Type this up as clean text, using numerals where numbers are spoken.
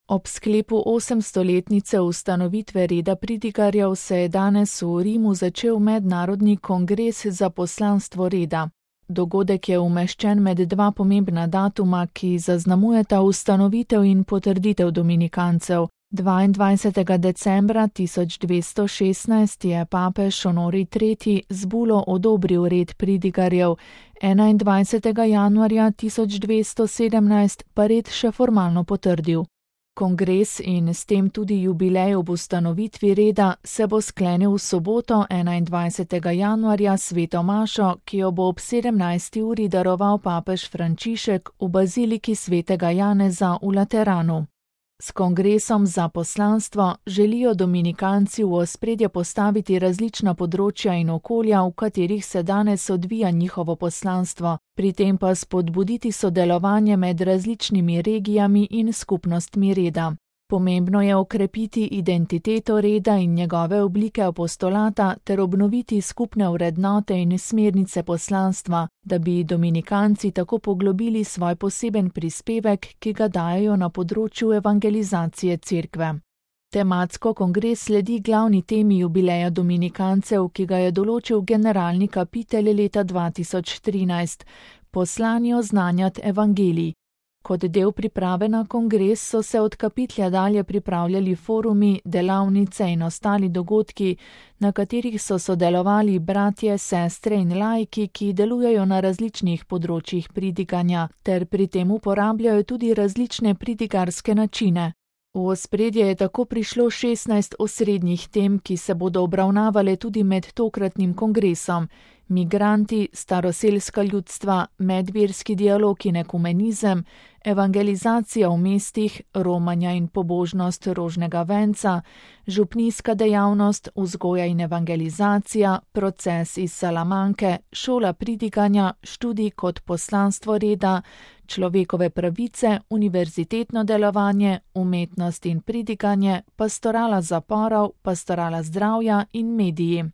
Ob sklepu 800-letnice ustanovitve reda pridigarjev se je danes v Rimu začel mednarodni kongres za poslanstvo reda. Dogodek je umeščen med dva pomembna datuma, ki zaznamujeta ustanovitev in potrditev dominikancev. 22. decembra 1216 je papež Honorij III. Z bulo odobril red pridigarjev, 21. januarja 1217 pa red še formalno potrdil. Kongres in s tem tudi jubilej ob ustanovitvi reda se bo sklenil v soboto 21. januarja sveto mašo, ki jo bo ob 17. uri daroval papež Frančišek v baziliki svetega Janeza v Lateranu. S kongresom za poslanstvo želijo dominikanci v ospredje postaviti različna področja in okolja, v katerih se danes odvija njihovo poslanstvo, pri tem pa spodbuditi sodelovanje med različnimi regijami in skupnostmi reda. Pomembno je okrepiti identiteto reda in njegove oblike apostolata ter obnoviti skupne vrednote in smernice poslanstva, da bi dominikanci tako poglobili svoj poseben prispevek, ki ga dajejo na področju evangelizacije cerkve. Tematsko kongres sledi glavni temi jubileja dominikancev, ki ga je določil generalni kapitelj leta 2013, poslani oznanjati evangelij. Kot del priprave na kongres so se od kapitlja dalje pripravljali forumi, delavnice in ostali dogodki, na katerih so sodelovali bratje, sestre in laiki, ki delujejo na različnih področjih pridiganja, ter pri tem uporabljajo tudi različne pridigarske načine. V ospredje je tako prišlo 16 osrednjih tem, ki se bodo obravnavale tudi med tokratnim kongresom: migranti, staroselska ljudstva, medverski dialog in ekumenizem, evangelizacija v mestih, romanja in pobožnost rožnega venca, župnijska dejavnost, vzgoja in evangelizacija, proces iz Salamanke, šola pridiganja, študij kot poslanstvo reda, človekove pravice, univerzitetno delovanje, umetnost in pridiganje, pastorala zaporov, pastorala zdravja in mediji.